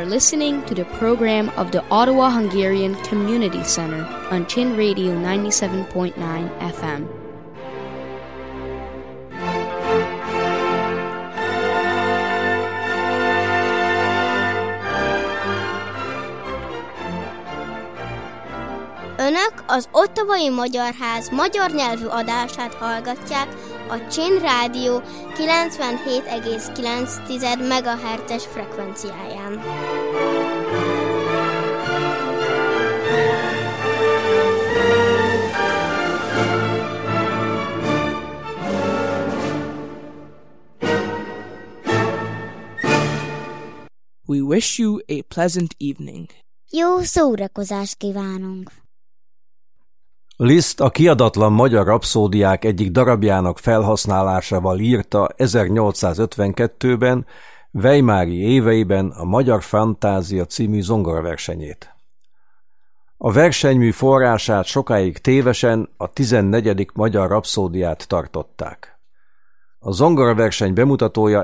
listening to the program of the Ottawa Hungarian Community Center on Chin Radio 97.9 FM. Önök az Ottawai Magyar Ház magyar nyelvű adását hallgatják a Chin Rádió 97,9 MHz-es frekvenciáján. We wish you a pleasant evening. Jó szórakozást kívánunk! Liszt a kiadatlan magyar rapszódiák egyik darabjának felhasználásával írta 1852-ben, Weimári éveiben a Magyar Fantázia című zongoraversenyét. A versenymű forrását sokáig tévesen a 14. magyar rapszódiát tartották. A zongoraverseny bemutatója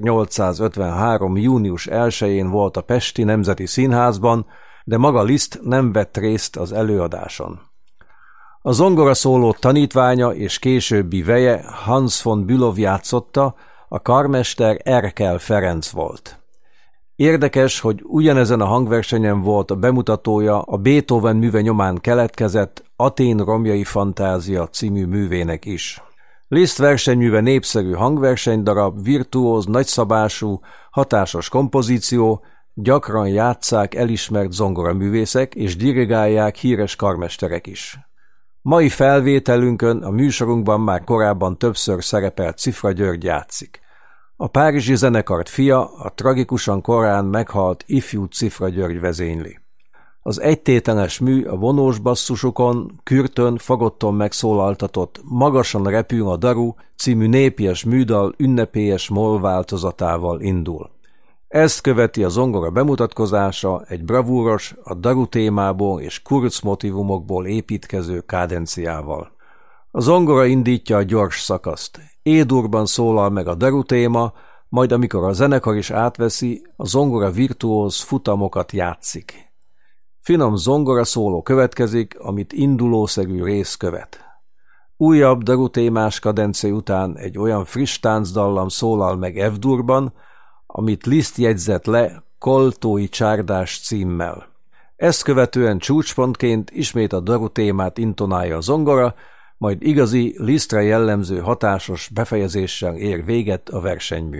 1853. június 1-én volt a Pesti Nemzeti Színházban, de maga Liszt nem vett részt az előadáson. A zongoraszóló tanítványa és későbbi veje Hans von Bülow játszotta, a karmester Erkel Ferenc volt. Érdekes, hogy ugyanezen a hangversenyen volt a bemutatója a Beethoven műve nyomán keletkezett Atén romjai fantázia című művének is. Liszt versenyműve népszerű hangversenydarab, virtuóz, nagyszabású, hatásos kompozíció, gyakran játsszák elismert zongoraművészek és dirigálják híres karmesterek is. Mai felvételünkön a műsorunkban már korábban többször szerepelt Cifra György játszik. A párizsi zenekart fia, a tragikusan korán meghalt ifjú Cifra György vezényli. Az egytételes mű a vonós basszusokon, kürtön, fagotton megszólaltatott Magasan repül a daru című népies műdal ünnepélyes moll változatával indul. Ezt követi a zongora bemutatkozása egy bravúros, a daru témából és kurz motivumokból építkező kádenciával. A zongora indítja a gyors szakaszt. E-durban szólal meg a daru téma, majd amikor a zenekar is átveszi, a zongora virtuóz futamokat játszik. Finom zongora szóló következik, amit indulószerű rész követ. Újabb daru témás kadencé után egy olyan friss táncdallam szólal meg F-durban, amit Liszt jegyzett le Koltói csárdás címmel. Ezt követően csúcspontként ismét a daru témát intonálja a zongora, majd igazi, Lisztre jellemző hatásos befejezéssel ér véget a versenymű.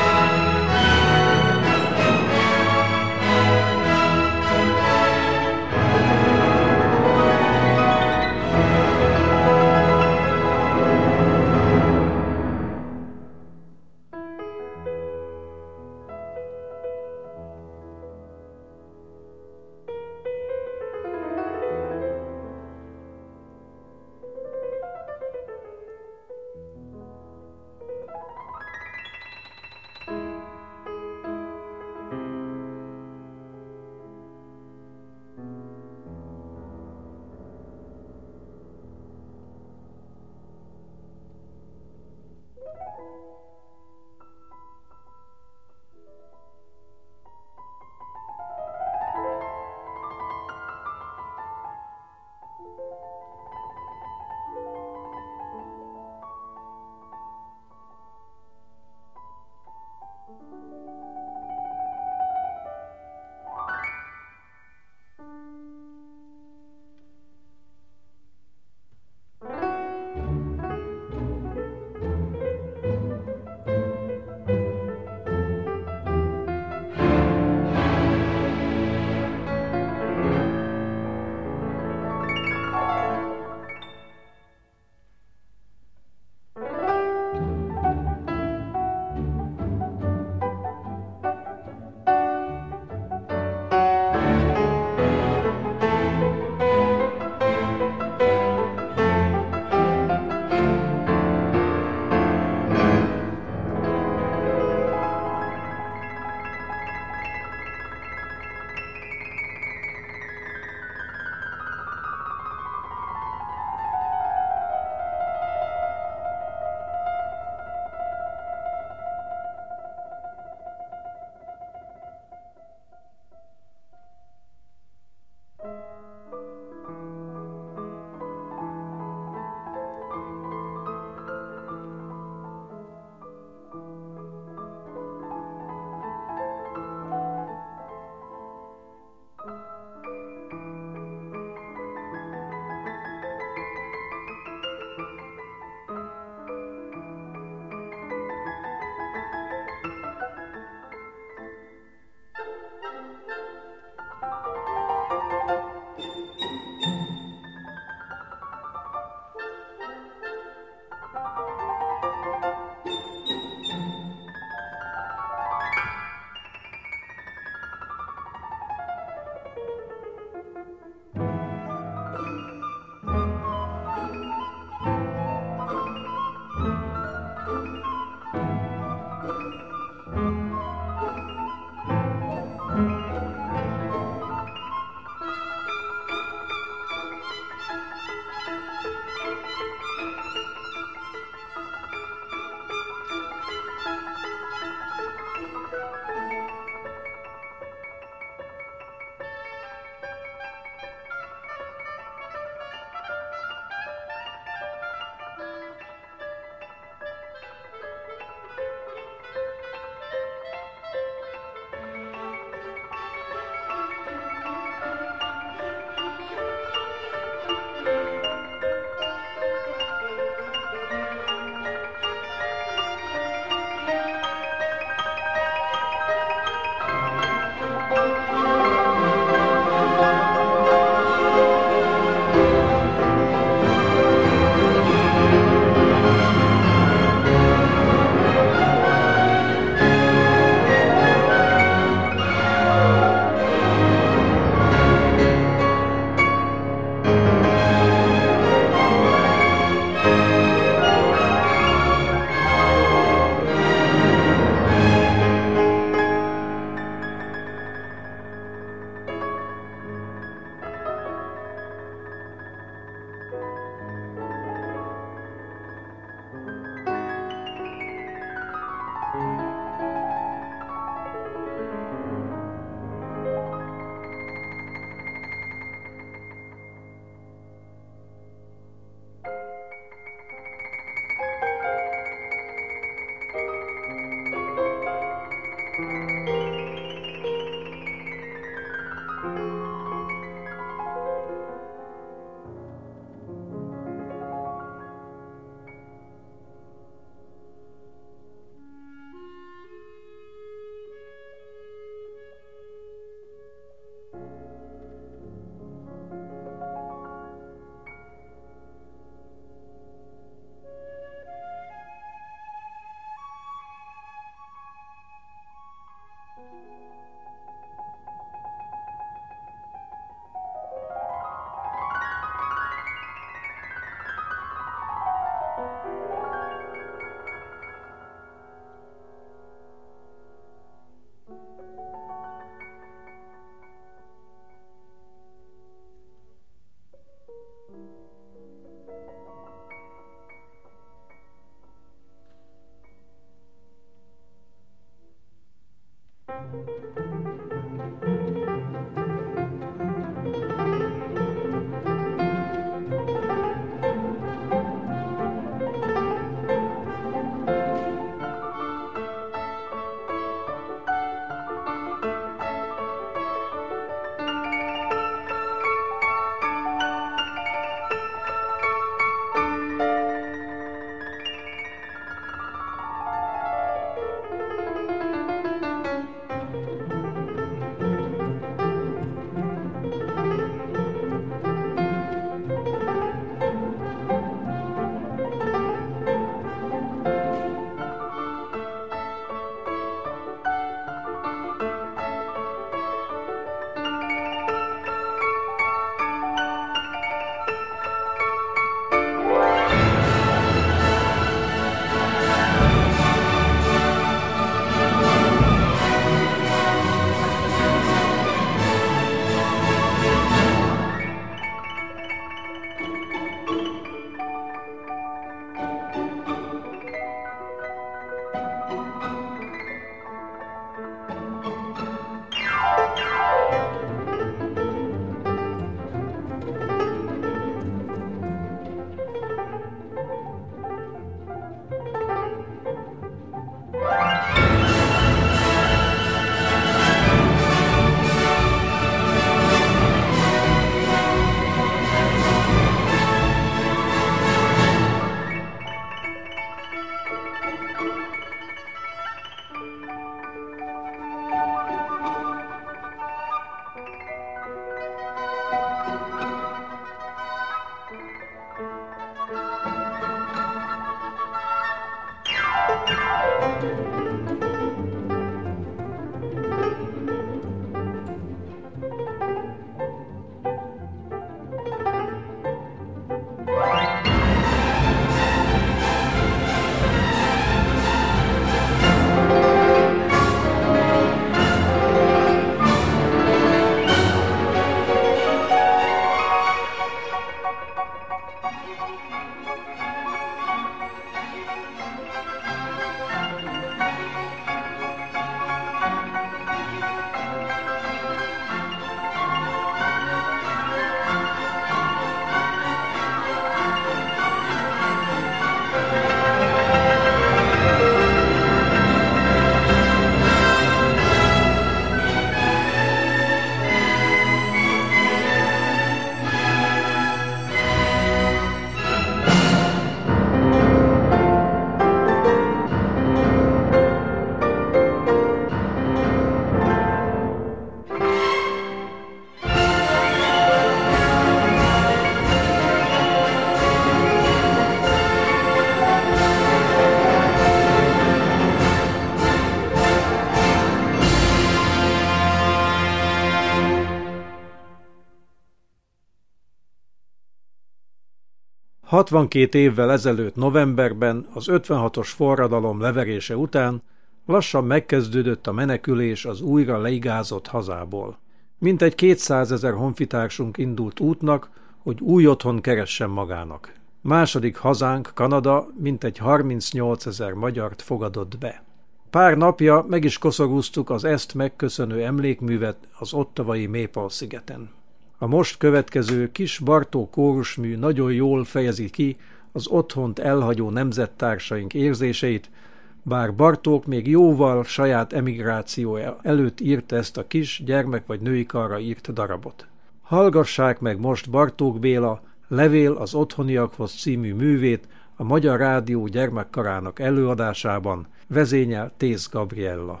62 évvel ezelőtt novemberben, az 56-os forradalom leverése után lassan megkezdődött a menekülés az újra leigázott hazából. Mintegy 200 000 honfitársunk indult útnak, hogy új otthon keressen magának. Második hazánk, Kanada, mintegy 38 000 magyart fogadott be. Pár napja meg is koszorúztuk az ezt megköszönő emlékművet az ottawai Maple-szigeten. A most következő kis Bartók kórusmű nagyon jól fejezi ki az otthont elhagyó nemzettársaink érzéseit, bár Bartók még jóval saját emigrációja előtt írt ezt a kis gyermek vagy női karra írt darabot. Hallgassák meg most Bartók Béla Levél az otthoniakhoz című művét a Magyar Rádió gyermekkarának előadásában, vezényel Tész Gabriella.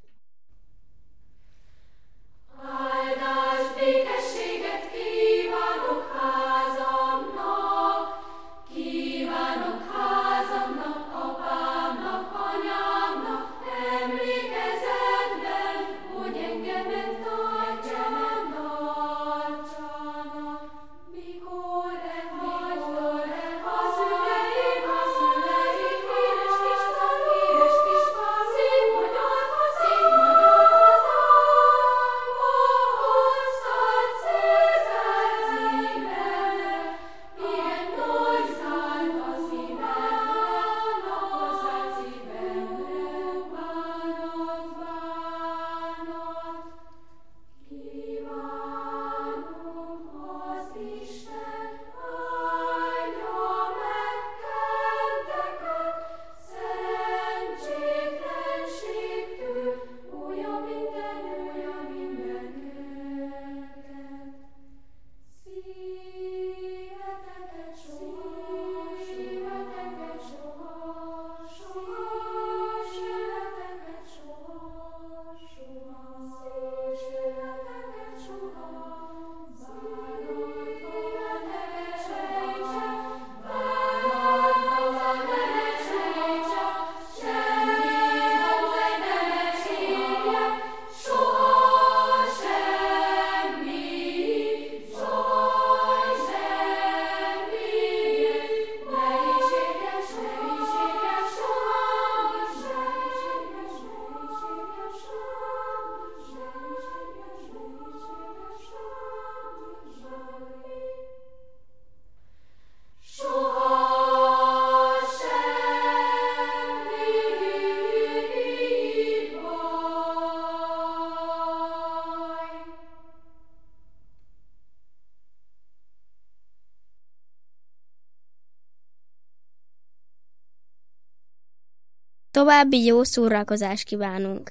További jó szórakozást kívánunk!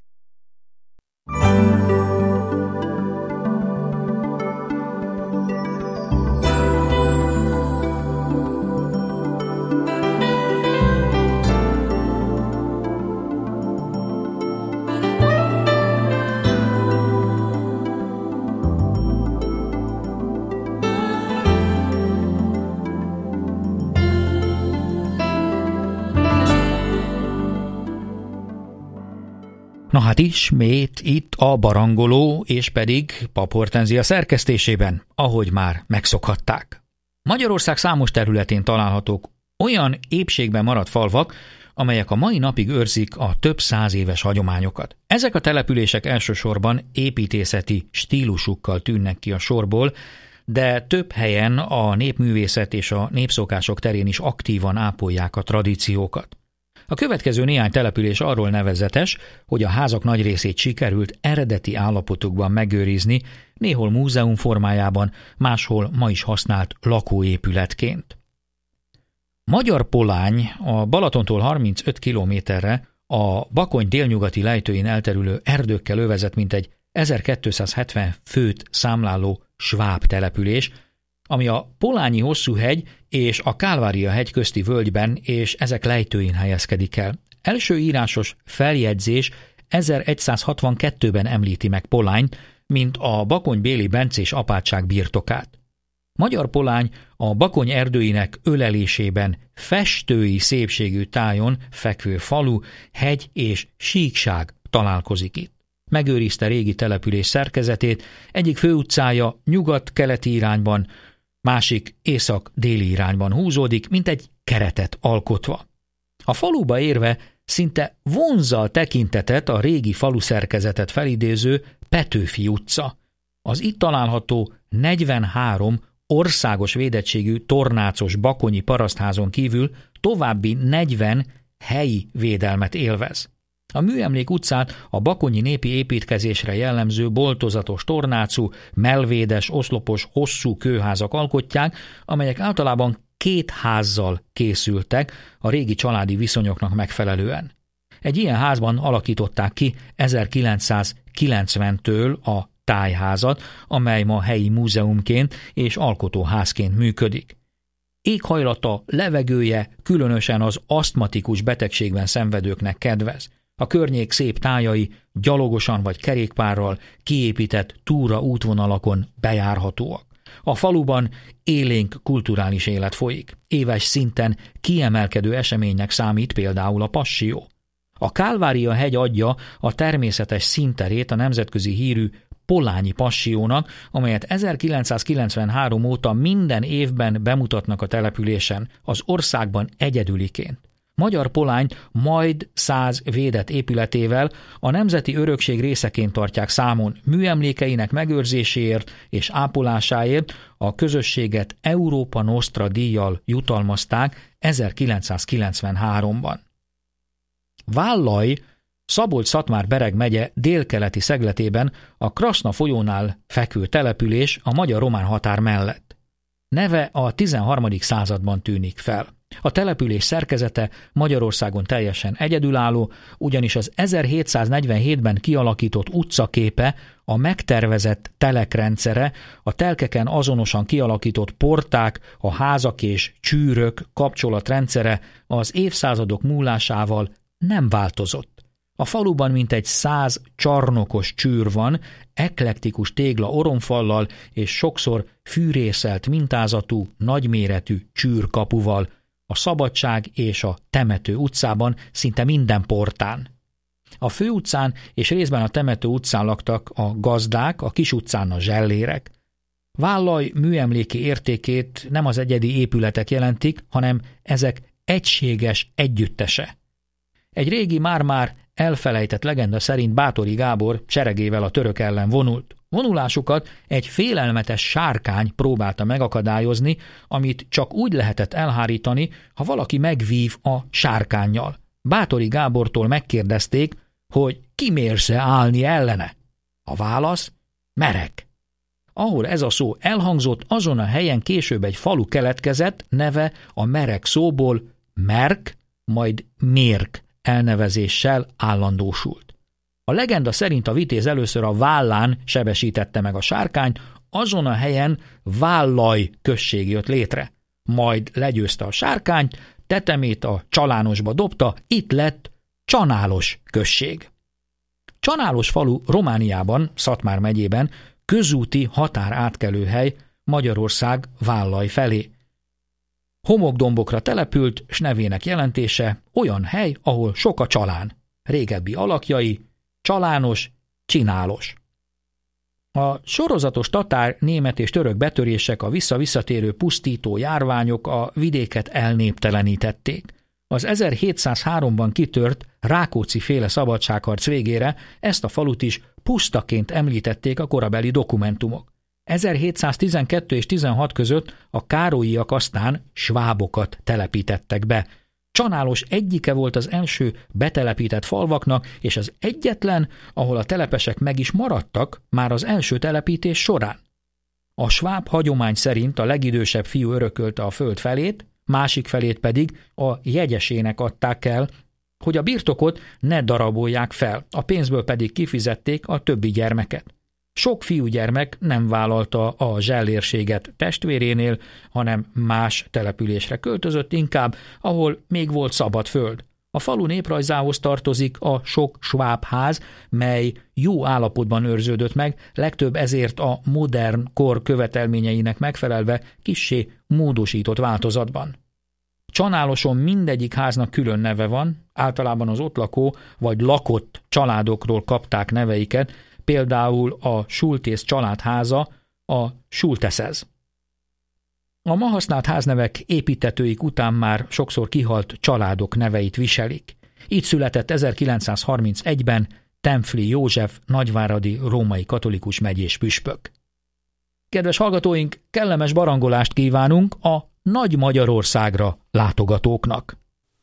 Na hát ismét itt a barangoló, és pedig Pap Hortenzia szerkesztésében, ahogy már megszokhatták. Magyarország számos területén találhatók olyan épségben maradt falvak, amelyek a mai napig őrzik a több száz éves hagyományokat. Ezek a települések elsősorban építészeti stílusukkal tűnnek ki a sorból, de több helyen a népművészet és a népszokások terén is aktívan ápolják a tradíciókat. A következő néhány település arról nevezetes, hogy a házak nagy részét sikerült eredeti állapotukban megőrizni, néhol múzeum formájában, máshol ma is használt lakóépületként. Magyarpolány a Balatontól 35 kilométerre a Bakony délnyugati lejtőin elterülő erdőkkel övezett mintegy 1270 főt számláló sváb település, ami a Polányi Hosszúhegy és a Kálvária-hegy közti völgyben és ezek lejtőin helyezkedik el. Első írásos feljegyzés 1162-ben említi meg Polányt, mint a bakonybéli bencés apátság birtokát. Magyarpolány a Bakony erdőinek ölelésében festői szépségű tájon fekvő falu, hegy és síkság találkozik itt. Megőrizte régi település szerkezetét, egyik főutcája nyugat-keleti irányban másik észak-déli irányban húzódik, mint egy keretet alkotva. A faluba érve szinte vonzza a tekintetet a régi faluszerkezetet felidéző Petőfi utca. Az itt található 43 országos védettségű tornácos bakonyi parasztházon kívül további 40 helyi védelmet élvez. A Műemlék utcát a bakonyi népi építkezésre jellemző boltozatos tornácú, mellvédes, oszlopos, hosszú kőházak alkotják, amelyek általában 2 házzal készültek a régi családi viszonyoknak megfelelően. Egy ilyen házban alakították ki 1990-től a tájházat, amely ma helyi múzeumként és alkotóházként működik. Éghajlata, levegője különösen az asztmatikus betegségben szenvedőknek kedvez. A környék szép tájai gyalogosan vagy kerékpárral kiépített túra útvonalakon bejárhatóak. A faluban élénk kulturális élet folyik. Éves szinten kiemelkedő eseménynek számít például a Passió. A Kálvária-hegy adja a természetes színterét a nemzetközi hírű Polányi Passió-nak, amelyet 1993 óta minden évben bemutatnak a településen, az országban egyedüliként. Magyar Polányt majd 100 védett épületével a nemzeti örökség részeként tartják számon. Műemlékeinek megőrzéséért és ápolásáért a közösséget Európa Nostra díjjal jutalmazták 1993-ban. Vállaj, Szabolcs-Szatmár-Bereg megye délkeleti szegletében a Kraszna folyónál fekvő település a magyar-román határ mellett. Neve a 13. században tűnik fel. A település szerkezete Magyarországon teljesen egyedülálló, ugyanis az 1747-ben kialakított utcaképe, a megtervezett telekrendszere, a telkeken azonosan kialakított porták, a házak és csűrök kapcsolatrendszere az évszázadok múlásával nem változott. A faluban mintegy 100 csarnokos csűr van, eklektikus tégla oromfallal és sokszor fűrészelt mintázatú, nagyméretű csűrkapuval, a Szabadság és a Temető utcában szinte minden portán. A Főutcán és részben a Temető utcán laktak a gazdák, a Kis utcán a zsellérek. Vállaj műemléki értékét nem az egyedi épületek jelentik, hanem ezek egységes együttese. Egy régi már-már elfelejtett legenda szerint Báthori Gábor seregével a török ellen vonult. Vonulásukat egy félelmetes sárkány próbálta megakadályozni, amit csak úgy lehetett elhárítani, ha valaki megvív a sárkánnyal. Báthori Gábortól megkérdezték, hogy kimérsz-e állni ellene. A válasz: merek. Ahol ez a szó elhangzott, azon a helyen később egy falu keletkezett, neve a merek szóból merk, majd mérk elnevezéssel állandósult. A legenda szerint a vitéz először a vállán sebesítette meg a sárkányt, azon a helyen Vállaj község jött létre. Majd legyőzte a sárkányt, tetemét a Csalánosba dobta, itt lett Csanálos község. Csanálos falu Romániában, Szatmár megyében közúti határátkelőhely Magyarország Vállaj felé. Homokdombokra települt, s nevének jelentése olyan hely, ahol sok a csalán. Régebbi alakjai: csalános, csinálos. A sorozatos tatár, német és török betörések, a visszatérő pusztító járványok a vidéket elnéptelenítették. Az 1703-ban kitört Rákóczi-féle szabadságharc végére ezt a falut is pusztaként említették a korabeli dokumentumok. 1712 és 16 között a károlyiak aztán svábokat telepítettek be. Csanálos egyike volt az első betelepített falvaknak, és az egyetlen, ahol a telepesek meg is maradtak már az első telepítés során. A sváb hagyomány szerint a legidősebb fiú örökölte a föld felét, másik felét pedig a jegyesének adták el, hogy a birtokot ne darabolják fel, a pénzből pedig kifizették a többi gyermeket. Sok fiúgyermek nem vállalta a zsellérséget testvérénél, hanem más településre költözött inkább, ahol még volt szabad föld. A falu néprajzához tartozik a sok sváb ház, mely jó állapotban őrződött meg, legtöbb ezért a modern kor követelményeinek megfelelve kissé módosított változatban. Csanáloson mindegyik háznak külön neve van, általában az ott lakó vagy lakott családokról kapták neveiket, például a Schultész családháza a Schulteszez. A ma használt háznevek építtetőik után már sokszor kihalt családok neveit viselik. Így született 1931-ben Tempfli József nagyváradi római katolikus megyés püspök. Kedves hallgatóink, kellemes barangolást kívánunk a Nagy Magyarországra látogatóknak!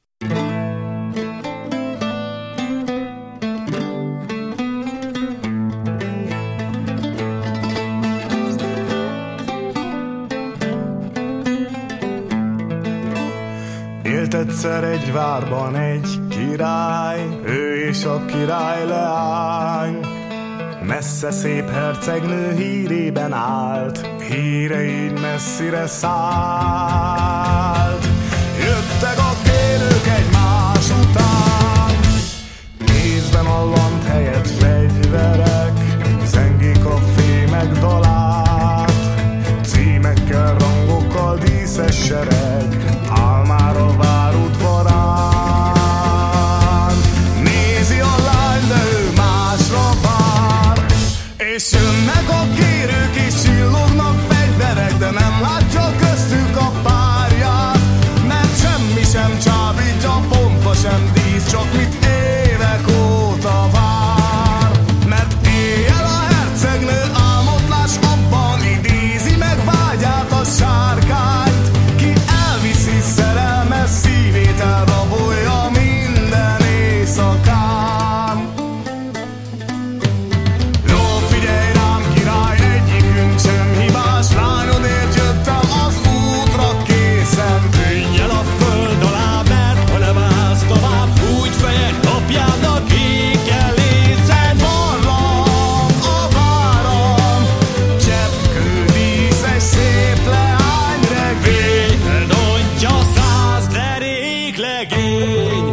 Élt egyszer egy várban egy király, ő és a király leány. Messze szép hercegnő hírében állt, híre így messzire szállt. Jöttek a kérők egymás után, kézben a lant helyett fegyverek, zengik a fémek dalát, címekkel, rangokkal díszes sereg, áll már a várudvarán. Nézi a lány, de ő másra vár, és jönnek a kérők, és csillognak fegyverek, de nem látja köztük a párját, mert semmi sem csábítja, pompa sem dísz, csak mit évek óta vár. Mert éjjel a hercegnő álmodás abban idézi meg vágyát a sárkányt, ki elviszi szerelmes szívét, elrabolja minden éjszakán. Jó, figyelj rám, király, egyikünk sem hibás, lányodért jöttem az útra készen. Tűnj el a föld alá, mert ha nem állsz tovább, úgy fejed napjának éken lészen. Barlang a váram, cseppkő díszes szép leány regény, eldontja 100 derék legény.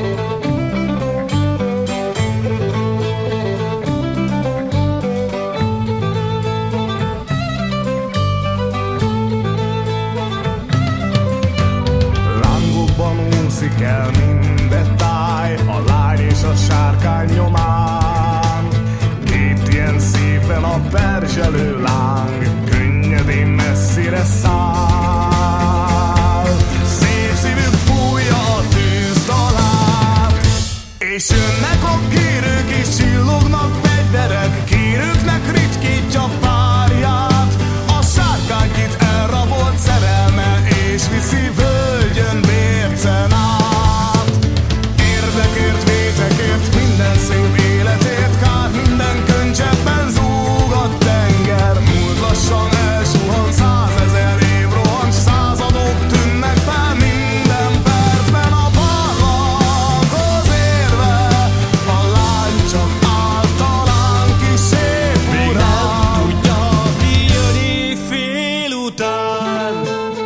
Lángokban úszik el minden táj, a lány és a sárkány nyomán. Két ilyen szépen a perzselő láng, könnyedén messzire száll. Szép szívük fújja a tűzdalát, és jönnek a kérők, és csillognak fegyverek, kérőknek ritykítja párját. A sárkánykit elrabolt szerelme, és viszi völgyön bércen át. Érdekért, vétekért, minden szép életért, kár minden könycseppen zúg a tenger. Múlt lassan elsuhan, 100 000 év rohan, századok tűnnek fel minden percben. A barlanghoz érve a lány csak általán kissé furán. Tudja, mi jön éjfél után.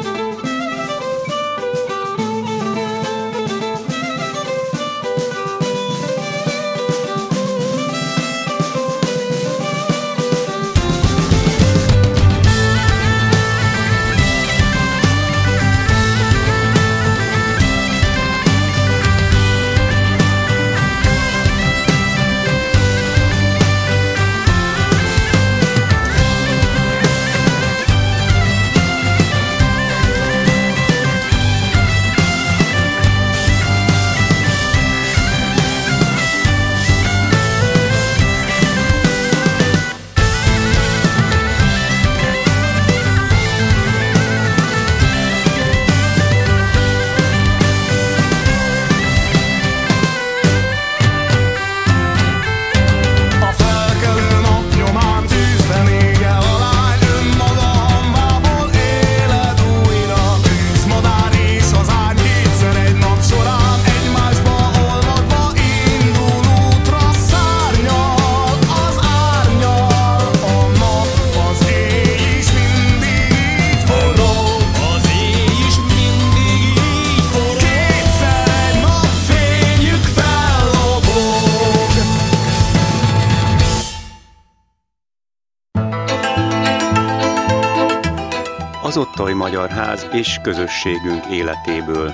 A felkelő nap nyomán tűzben égel a lány, önmaga hamvából éled újra. Tűzmadár és az ágy kétszer egy nap során, egymásba olvadva indul útra. Szárnyal az árnyal, a nap az éj is mindig így forog. Az éj is mindig így forog. Kétszer egy nap fényük fellobog. Az Otthai Magyar Ház és közösségünk életéből.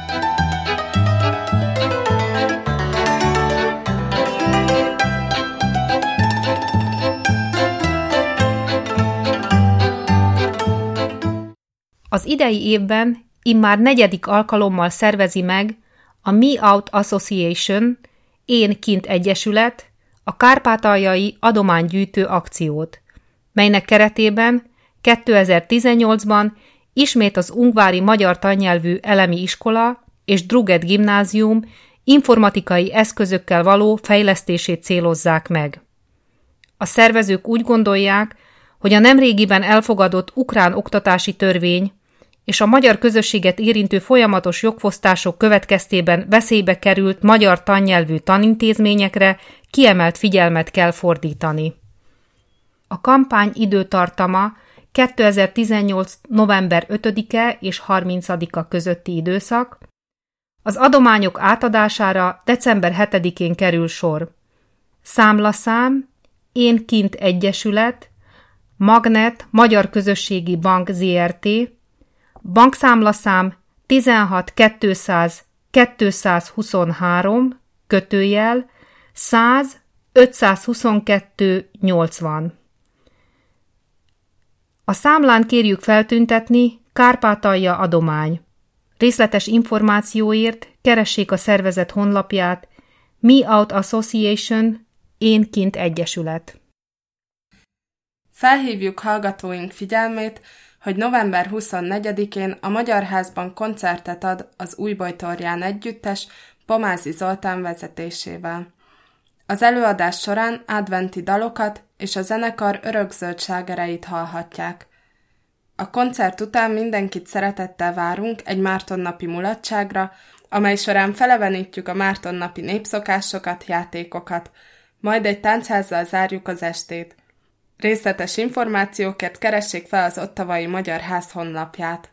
Az idei évben immár 4. alkalommal szervezi meg a Me Out Association, Én Kint Egyesület, a kárpátaljai adománygyűjtő akciót, melynek keretében 2018-ban ismét az Ungvári Magyar Tannyelvű Elemi Iskola és Druget Gimnázium informatikai eszközökkel való fejlesztését célozzák meg. A szervezők úgy gondolják, hogy a nemrégiben elfogadott ukrán oktatási törvény és a magyar közösséget érintő folyamatos jogfosztások következtében veszélybe került magyar tannyelvű tanintézményekre kiemelt figyelmet kell fordítani. A kampány időtartama 2018. november 5-e és 30-a közötti időszak, az adományok átadására december 7-én kerül sor. Számlaszám, Én Kint Egyesület, Magnet Magyar Közösségi Bank Zrt., bankszámlaszám 16 200 223 /100 522 80. A számlán kérjük feltüntetni Kárpátalja adomány. Részletes információért keressék a szervezet honlapját Me Out Association, Én Kint Egyesület. Felhívjuk hallgatóink figyelmét, hogy november 24-én a Magyar Házban koncertet ad az Újbojtorján együttes Pomázi Zoltán vezetésével. Az előadás során adventi dalokat és a zenekar örökzöld slágereit hallhatják. A koncert után mindenkit szeretettel várunk egy Mártonnapi mulatságra, amely során felevenítjük a Mártonnapi népszokásokat, játékokat, majd egy táncházzal zárjuk az estét. Részletes információkért keressék fel az Ottavai Magyar Ház honlapját.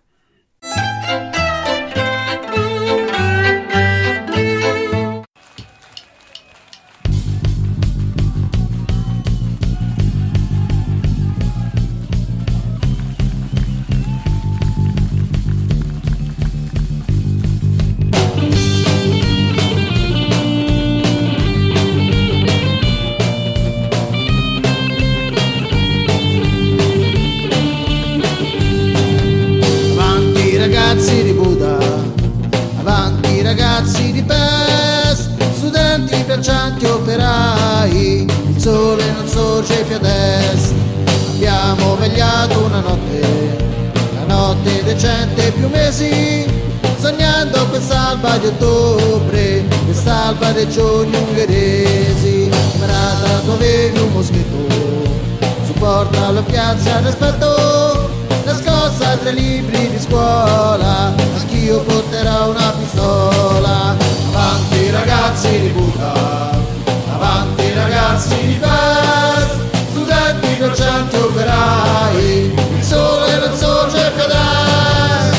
Ragazzi di Buda, avanti ragazzi di Pest, studenti, braccianti, operai, il sole non sorge più ad est. Abbiamo vegliato una notte, la notte decente più mesi, sognando quest'alba di ottobre, quest'alba dei giorni ungheresi. Camarata, tu avevi un moschetto, supporta la piazza d'aspetto, nascosta tra i libri di scuola, anch'io porterò una pistola. Avanti ragazzi di Buda, avanti ragazzi di Pest, studenti, braccianti, operai, il sole non sorge più ad est.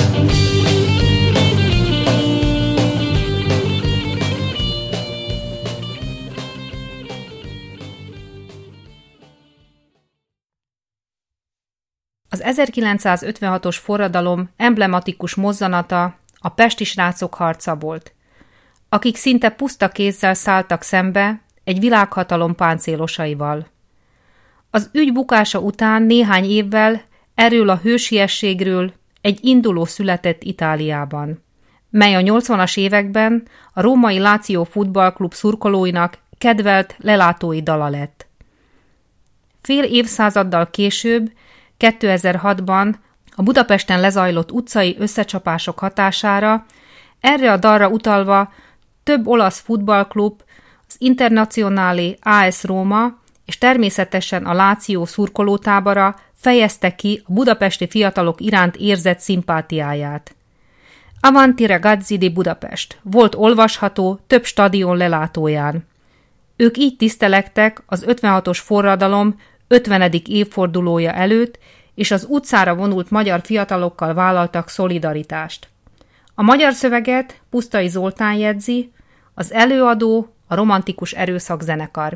Az 1956-os forradalom emblematikus mozzanata a pesti srácok harca volt, akik szinte puszta kézzel szálltak szembe egy világhatalom páncélosaival. Az ügy bukása után néhány évvel erről a hősiességről egy induló született Itáliában, mely a 80-as években a római Lazio futballklub szurkolóinak kedvelt lelátói dala lett. Fél évszázaddal később, 2006-ban a Budapesten lezajlott utcai összecsapások hatására erre a dalra utalva több olasz futballklub, az Internazionale AS Roma és természetesen a Lazio szurkolótábora fejezte ki a budapesti fiatalok iránt érzett szimpátiáját. Avanti ragazzi di Budapest volt olvasható több stadion lelátóján. Ők így tisztelektek az 56-os forradalom 50. évfordulója előtt, és az utcára vonult magyar fiatalokkal vállaltak szolidaritást. A magyar szöveget Pusztai Zoltán jegyzi, az előadó a Romantikus Erőszak zenekar.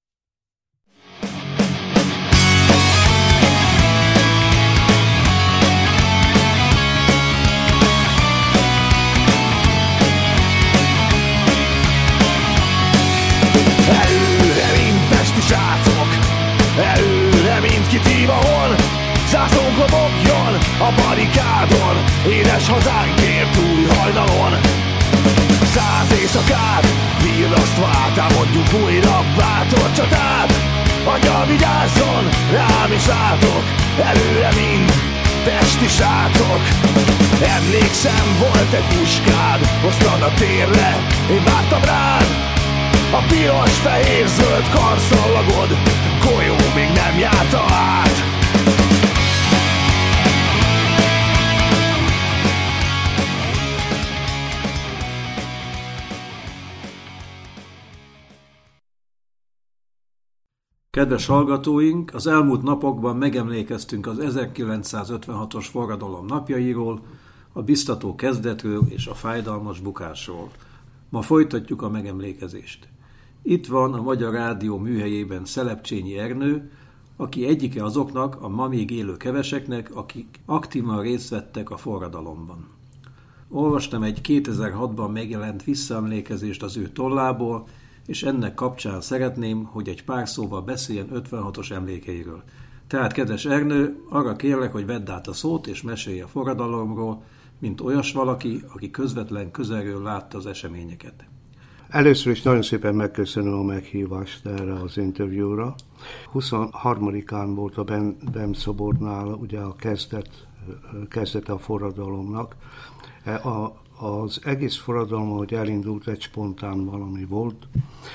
Előre, mint pesti srácok, előre, mint kitív a hon, zászlónk lobogjon a barikádon, édes hazánkért új hajnalon. 100 éjszakát virrasztva támadjuk újra bátor csatát. Angyal vigyázzon, rám is látok, előre mind testi srácok. Emlékszem, volt egy puskád, hoztad a térre, én vártam rád. A piros, fehér, zöld karszallagod, golyó még nem járta át. Kedves hallgatóink, az elmúlt napokban megemlékeztünk az 1956-os forradalom napjairól, a biztató kezdetről és a fájdalmas bukásról. Ma folytatjuk a megemlékezést. Itt van a Magyar Rádió műhelyében Szelepcsényi Ernő, aki egyike azoknak a ma még élő keveseknek, akik aktívan részt vettek a forradalomban. Olvastam egy 2006-ban megjelent visszaemlékezést az ő tollából, és ennek kapcsán szeretném, hogy egy pár szóval beszéljen 56-os emlékeiről. Tehát, kedves Ernő, arra kérlek, hogy vedd át a szót, és mesélj a forradalomról, mint olyas valaki, aki közvetlen közelről látta az eseményeket. Először is nagyon szépen megköszönöm a meghívást erre az interjúra. 23-án volt a BEM szobornál ugye a kezdete a forradalomnak. Az egész forradalom, ahogy elindult, egy spontán valami volt.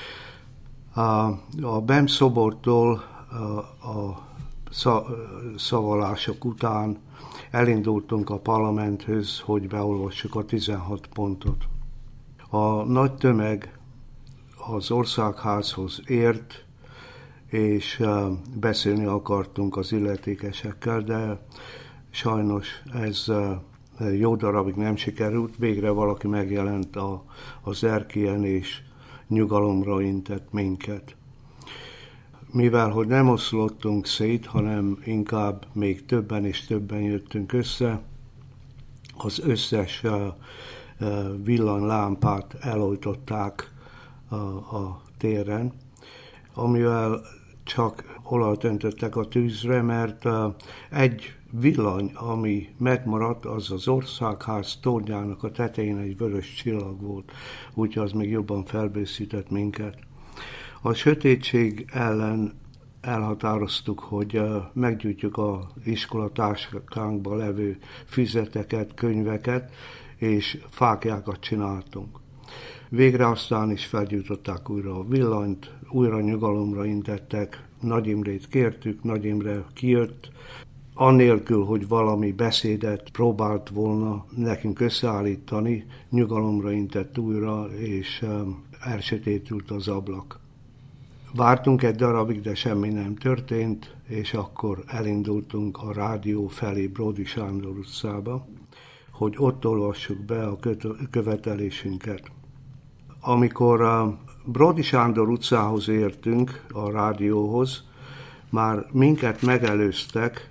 A BEM szobortól a szavalások után elindultunk a parlamenthöz, hogy beolvassuk a 16 pontot. A nagy tömeg az országházhoz ért, és beszélni akartunk az illetékesekkel, de sajnos ez jó darabig nem sikerült. Végre valaki megjelent az erkélyen, és nyugalomra intett minket. Mivel, hogy nem oszlottunk szét, hanem inkább még többen és többen jöttünk össze, az összes villanylámpát eloltották a téren, amivel csak olajat öntöttek a tűzre, mert egy villany, ami megmaradt, az az országház tornyának a tetején egy vörös csillag volt, úgyhogy az még jobban felbőszített minket. A sötétség ellen elhatároztuk, hogy meggyújtjuk az iskolatáskánkban levő füzeteket, könyveket, és fáklyákat csináltunk. Végre aztán is felgyújtották újra a villanyt, újra nyugalomra intettek, Nagy Imrét kértük, Nagy Imre kijött, annélkül, hogy valami beszédet próbált volna nekünk összeállítani, nyugalomra intett újra, és elsötétült az ablak. Vártunk egy darabig, de semmi nem történt, és akkor elindultunk a rádió felé Bródy Sándor utcába, hogy ott olvassuk be a követelésünket. Amikor a Bródy Sándor utcához értünk, a rádióhoz, már minket megelőztek,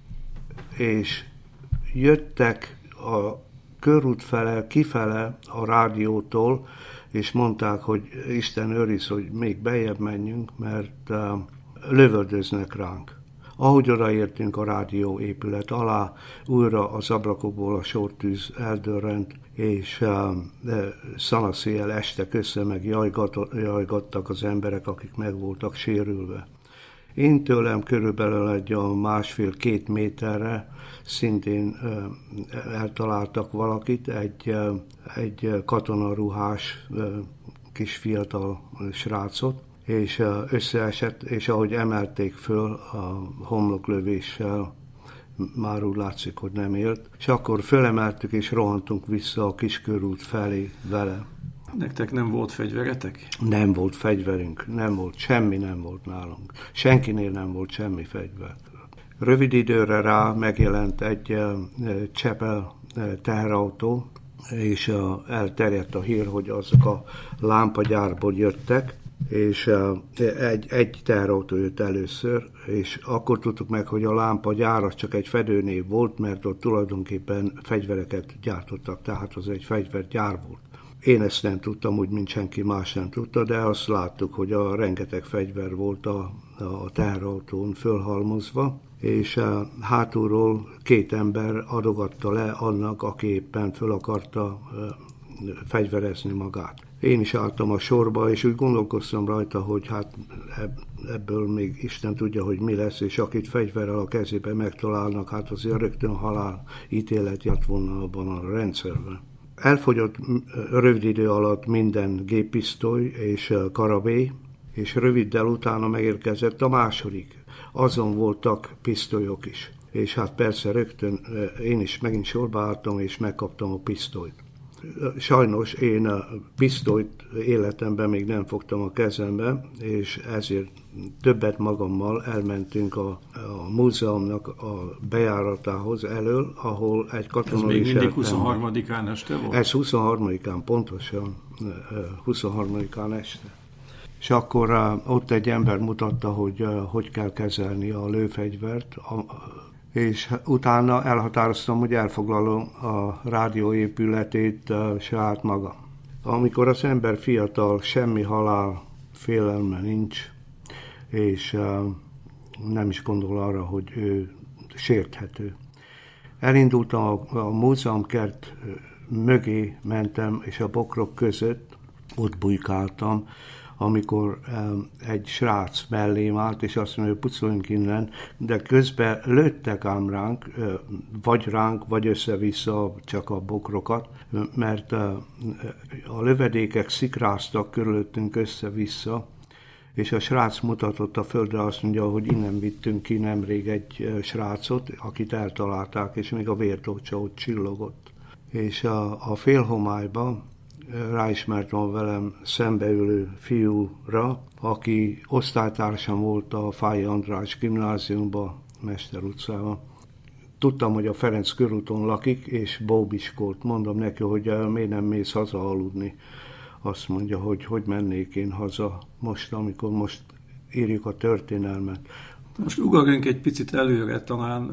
és jöttek a körút fele, kifele a rádiótól, és mondták, hogy Isten őriz, hogy még beljebb menjünk, mert lövöldöznek ránk. Ahogy odaértünk a rádió épület alá, újra az ablakokból a sortűz eldörrent, és szanaszéjjel estek össze, meg jajgattak az emberek, akik meg voltak sérülve. Én tőlem körülbelül egy 1,5-2 méterre szintén eltaláltak valakit, egy katonaruhás kis fiatal srácot, és összeesett, és ahogy emelték föl a homloklövéssel, már úgy látszik, hogy nem élt, és akkor fölemeltük és rohantunk vissza a Kiskörút felé vele. Nektek nem volt fegyveretek? Nem volt fegyverünk, nem volt, semmi nem volt nálunk. Senkinél nem volt semmi fegyver. Rövid időre rá megjelent egy Csepel teherautó, és elterjedt a hír, hogy azok a lámpagyárból jöttek, és egy teherautó jött először, és akkor tudtuk meg, hogy a lámpagyár az csak egy fedőnév volt, mert ott tulajdonképpen fegyvereket gyártottak, tehát az egy fegyvergyár volt. Én ezt nem tudtam, úgy, mint senki más nem tudta, de azt láttuk, hogy a rengeteg fegyver volt a teherautón fölhalmozva, és hátulról 2 ember adogatta le annak, aki éppen föl akarta fegyverezni magát. Én is álltam a sorba, és úgy gondolkoztam rajta, hogy hát ebből még Isten tudja, hogy mi lesz, és akit fegyverrel a kezébe megtalálnak, hát azért rögtön halál ítélet járt volna abban a rendszerben. Elfogyott rövid idő alatt minden géppisztoly és karabély, és röviddel utána megérkezett a második. Azon voltak pisztolyok is. És hát persze rögtön én is megint sorba álltam, és megkaptam a pisztolyt. Sajnos én a pisztolyt életemben még nem fogtam a kezembe, és ezért többet magammal elmentünk a múzeumnak a bejáratához elől, ahol egy katona is. Ez még mindig 23-án este volt? Ez 23-án, pontosan 23-án este. És akkor ott egy ember mutatta, hogy kell kezelni a lőfegyvert, és utána elhatároztam, hogy elfoglalom a rádió épületét saját magam. Amikor az ember fiatal, semmi halál félelme nincs, és nem is gondol arra, hogy ő sérthető. Elindultam a múzeumkert mögé, mentem, és a bokrok között ott bujkáltam, amikor egy srác mellém állt, és azt mondja, hogy pucoljunk innen, de közben lőttek ám ránk, vagy össze-vissza csak a bokrokat, mert a lövedékek szikráztak körülöttünk össze-vissza, és a srác mutatott a földre, azt mondja, hogy innen vittünk ki nemrég egy srácot, akit eltalálták, és még a vértócsa ott csillogott. És a félhomályban ráismertem a velem szembeülő fiúra, aki osztálytársam volt a Fáy András gimnáziumban, Mester utcában. Tudtam, hogy a Ferenc körúton lakik, és bóbiskolt. Mondom neki, hogy miért nem mész haza aludni. Azt mondja, hogy mennék én haza most, amikor most írjuk a történelmet. Most ugorjunk egy picit előre, talán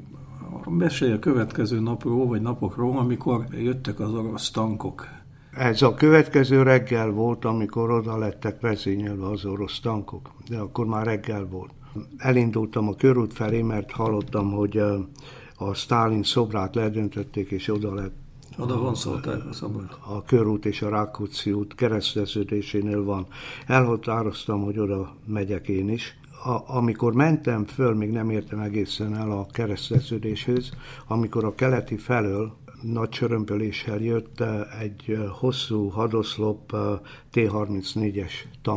mesélj a következő napról, vagy napokról, amikor jöttek az orosz tankok. Ez a következő reggel volt, amikor oda lettek vezényelve az orosz tankok, de akkor már reggel volt. Elindultam a körút felé, mert hallottam, hogy a Sztálin szobrát ledöntötték, és oda lett. Oda vonszolták a szobrát. A körút és a Rákóczi út kereszteződésénél van. Elhatároztam, hogy oda megyek én is. Amikor mentem föl, még nem értem egészen el a kereszteződéshez, amikor a keleti felől nagy csörömpöléssel jött egy hosszú hadoszlop T-34-es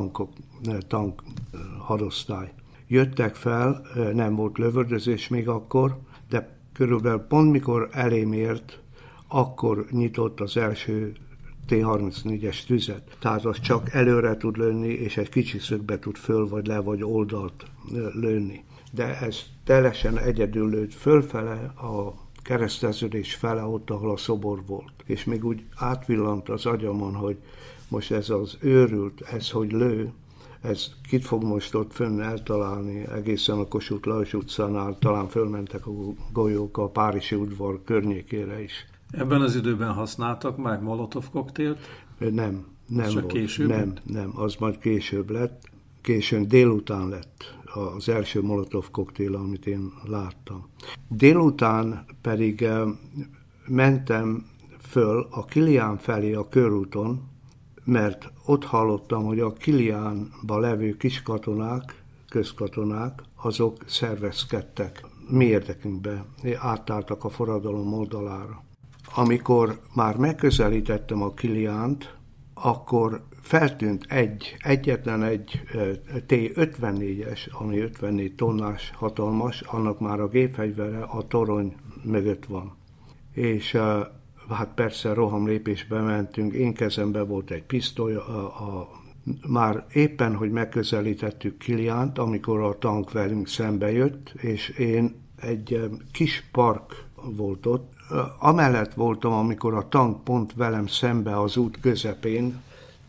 tank hadosztály. Jöttek fel, nem volt lövöldözés még akkor, de körülbelül pont mikor elém ért, akkor nyitott az első T-34-es tüzet. Tehát az csak előre tud lőni, és egy kicsi szögbe tud föl, vagy le, vagy oldalt lőni. De ez teljesen egyedül lőtt fölfele, a kereszteződés fele ott, ahol a szobor volt. És még úgy átvillant az agyamon, hogy most ez az őrült, ez hogy lő, ez kit fog most ott fönn eltalálni, egészen a Kossuth Lajos utcánál, talán fölmentek a golyók a Párizsi udvar környékére is. Ebben az időben használtak már Molotov koktélt? Nem volt. Később? Nem, az majd később lett. Későn délután lett az első Molotov koktél, amit én láttam. Délután pedig mentem föl a Kilián felé a körúton, mert ott hallottam, hogy a Kiliánban levő kiskatonák, közkatonák, azok szervezkedtek. Mi érdekünkbe átálltak a forradalom oldalára. Amikor már megközelítettem a Kiliánt, akkor feltűnt egyetlen egy T-54-es, ami 54 tonnás, hatalmas, annak már a gépfegyvere a torony mögött van. És hát persze rohamlépésbe mentünk, én kezemben volt egy pisztoly, már éppen, hogy megközelítettük Kiliánt, amikor a tank velünk szembe jött, és én egy kis park volt ott. Amellett voltam, amikor a tank pont velem szembe az út közepén,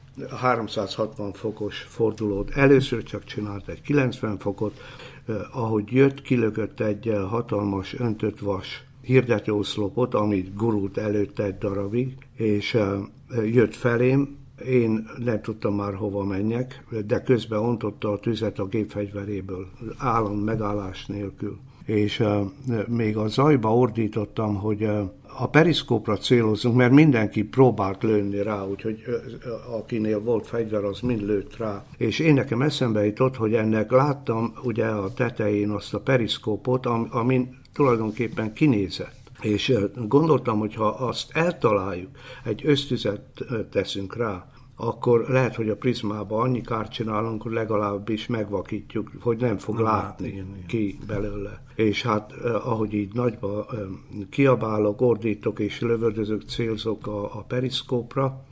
360 fokos fordulót. Először csak csinált egy 90 fokot, ahogy jött, kilökött egy hatalmas öntött vas hirdetőoszlopot, amit gurult előtte egy darabig, és jött felém, én nem tudtam már hova menjek, de közben ontotta a tüzet a gépfegyveréből, megállás nélkül. És még a zajba ordítottam, hogy a periszkópra célozunk, mert mindenki próbált lőni rá, úgyhogy akinél volt fegyver, az mind lőtt rá. És én nekem eszembe jutott, hogy ennek láttam ugye a tetején azt a periszkópot, amin tulajdonképpen kinézett. És gondoltam, hogy ha azt eltaláljuk, egy ösztüzet teszünk rá, akkor lehet, hogy a prizmába annyi kárt csinálunk, hogy legalábbis megvakítjuk, hogy nem fog látni ki belőle. És hát ahogy így nagyba kiabálok, ordítok és lövöldözök, célzok a periszkópra,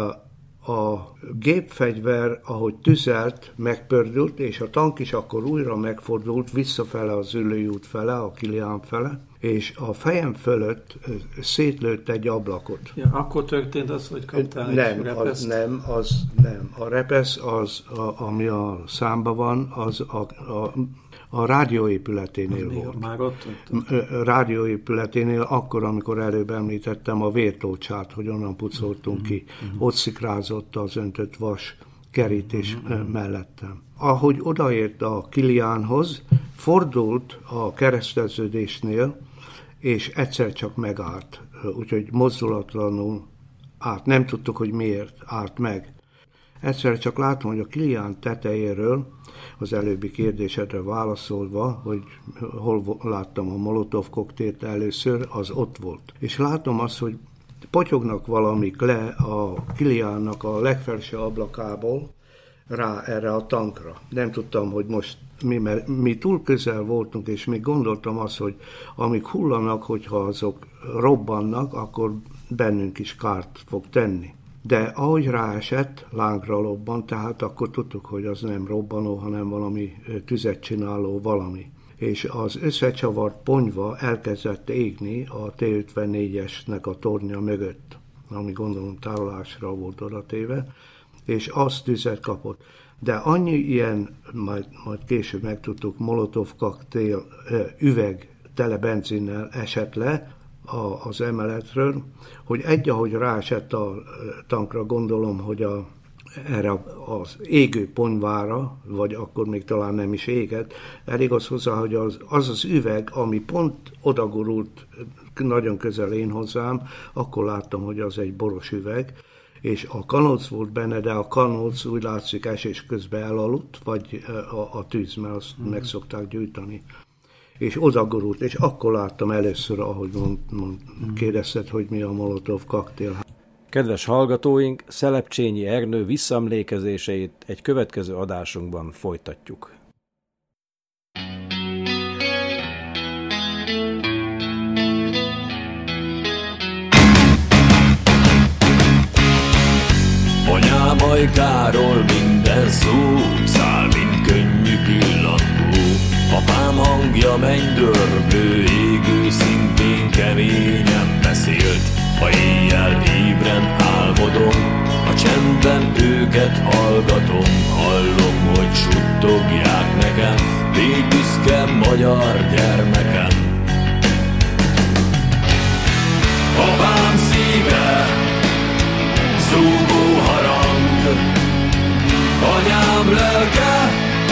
a gépfegyver, ahogy tüzelt, megpördült, és a tank is akkor újra megfordult visszafele az Üllői út fele, a Kilián fele, és a fejem fölött szétlőtt egy ablakot. Ja, akkor történt az, hogy kaptál egy repeszt? Nem. A repesz, ami a számban van, az a rádióépületénél volt. Már ott? Rádióépületénél akkor, amikor előbb említettem a vértócsát, hogy onnan pucoltunk ki. Ott szikrázott az öntött vas kerítés mellettem. Ahogy odaért a Kiliánhoz, fordult a kereszteződésnél, és egyszer csak megállt. Úgyhogy mozdulatlanul állt. Nem tudtuk, hogy miért állt meg. Egyszer csak látom, hogy a Kilián tetejéről, az előbbi kérdésedre válaszolva, hogy hol láttam a Molotov koktélt először, az ott volt. És látom azt, hogy potyognak valamik le a Kiliánnak a legfelső ablakából rá erre a tankra. Nem tudtam, hogy most mert mi túl közel voltunk, és még gondoltam azt, hogy amik hullanak, hogyha azok robbannak, akkor bennünk is kárt fog tenni. De ahogy ráesett, lángra lobban, tehát akkor tudtuk, hogy az nem robbanó, hanem valami tüzet csináló valami. És az összecsavart ponyva elkezdett égni a T-54-esnek a tornya mögött, ami gondolom tárolásra volt odatéve, és az tüzet kapott. De annyi ilyen, majd később megtudtuk, Molotov koktél üveg tele benzinnel esett le az emeletről, hogy ahogy ráesett a tankra, gondolom, hogy erre az égő ponyvára, vagy akkor még talán nem is égett, elég az hozzá, hogy az üveg, ami pont odagurult nagyon közel én hozzám, akkor láttam, hogy az egy boros üveg, és a kanóc volt benne, de a kanóc úgy látszik esés közben elaludt, vagy a tűz, mert azt meg szokták gyújtani. És odagurult, és akkor láttam először, ahogy kérdezted, hogy mi a Molotov koktél. Kedves hallgatóink, Szelepcsényi Ernő visszaemlékezéseit egy következő adásunkban folytatjuk. Anyám ajkáról minden szó száll, mint könnyű pillantó. Apám hangja mennydörgő, égő szintén keményen beszélt. Ha éjjel ébren álmodom, a csendben őket hallgatom. Hallom, hogy suttogják nekem, légy büszke magyar gyermekem. Apám szíve zúgó harang, anyám lelke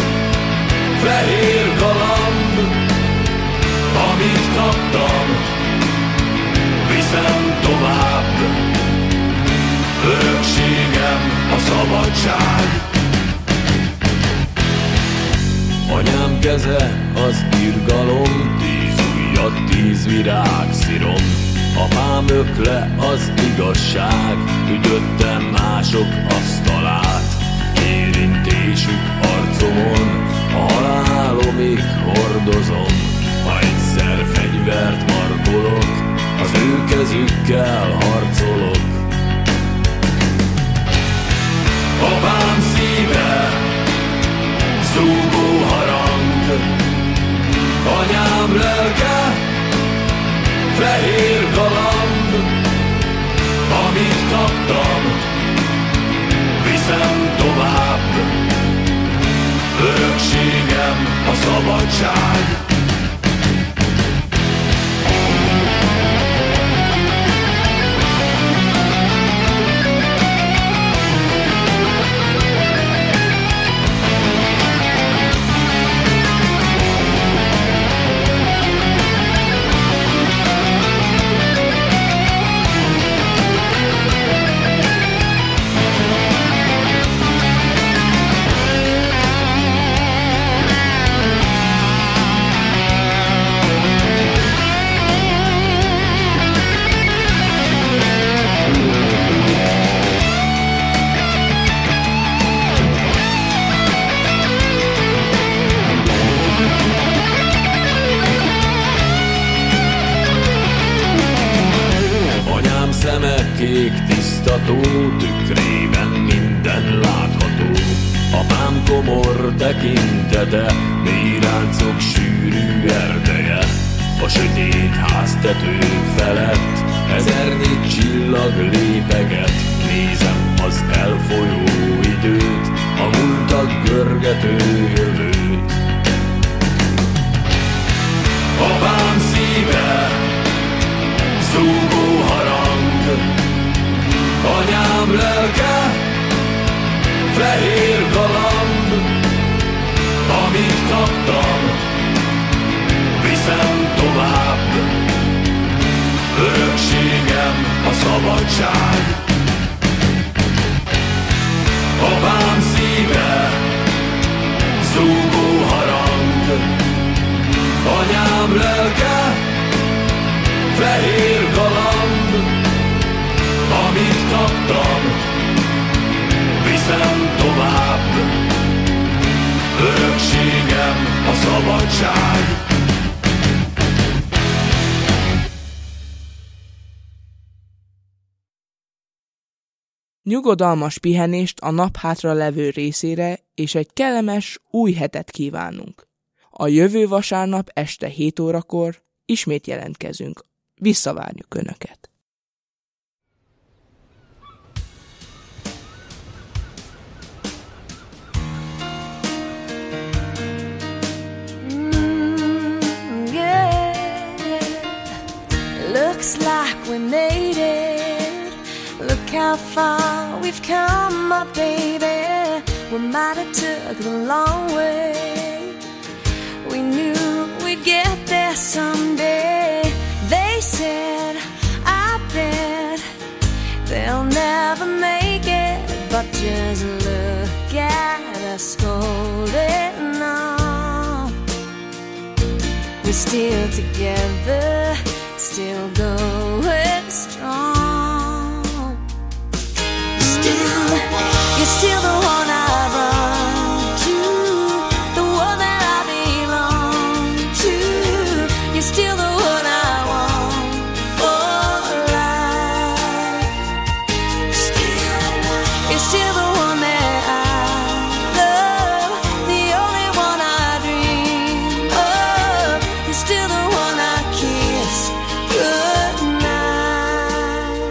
fehér galamb. Amit kaptam, viszem tovább, örökségem a szabadság. Anyám keze az irgalom, 10 ujjat, 10 virág szirom. Apám ökle az igazság, ütöttem mások asztalát. Érintésük arcomon, a halálomig hordozom. Ha egyszer fegyvert markolok, az ő kezükkel harcolok. Apám szíve zúgó harang, anyám lelke fehér galamb. Amit kaptam, viszem tovább, örökségem a szabadság. kék tiszta tó tükrében minden látható. Apám komor tekintete, mély ráncok sűrű erdeje, a sötét háztetők felett ezernyi csillag lépeget. Nézem az elfolyó időt, a múltat görgető jövőt. Apám szíve, zúgó harang, anyám lelke, fehér galamb. Amit kaptam, viszem tovább, örökségem a szabadság. Apám szíve, zúgó harang, anyám lelke, fehér galamb. Amit kaptam, viszem tovább, örökségem a szabadság. Nyugodalmas pihenést a nap hátra levő részére, és egy kellemes új hetet kívánunk. A jövő vasárnap este 7 órakor ismét jelentkezünk. Visszavárjuk Önöket! Looks like we made it. Look how far we've come, my baby. We might have took the long way. We knew we'd get there someday. They said, I bet they'll never make it, but just look at us holding on. We're still together, still going strong. You're still the one I run to, the one that I belong to. You're still the one I want for life. You're still the one that I love, the only one I dream of. You're still the one I kiss goodnight.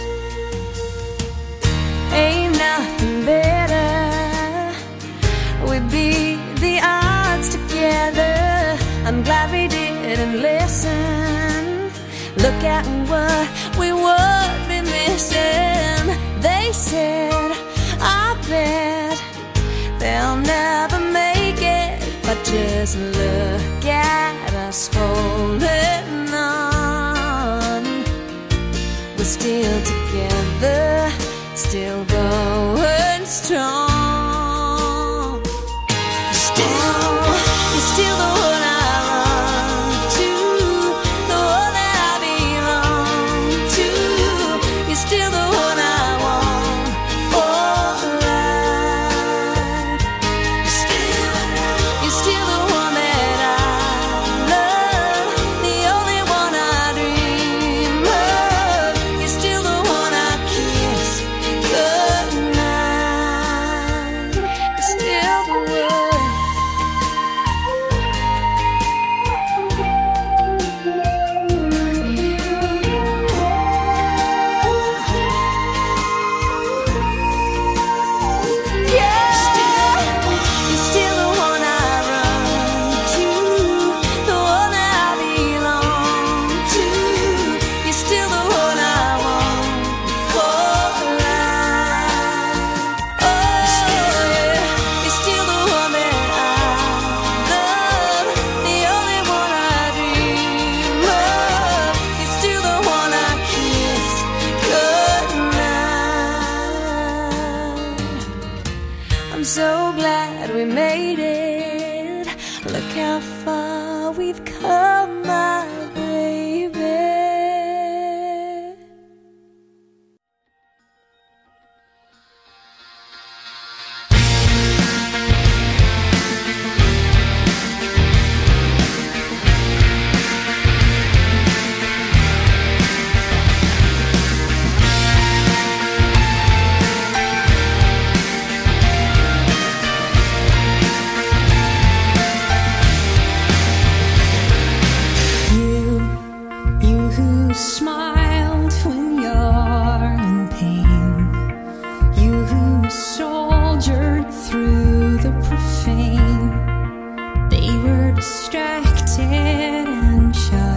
Ain't nothing better. We'd beat the odds together. I'm glad we didn't listen. Look at what we would be missing. They said, I bet they'll never make it, but just look at us holding on. We're still together, still going strong. You're still the one I run to, the one that I belong to. You're still the one I want for life. You're still the one that I love, the only one I dream of. You're still the one I kiss goodnight. You're still the one. You're still the one I run to, the one that I belong to. You're still the one I want for life. Oh yeah, you're still the one that I love, the only one I dream of. You're still the one I kiss goodnight. I'm so glad we made it. Look how far we've come, my baby. distracted and shut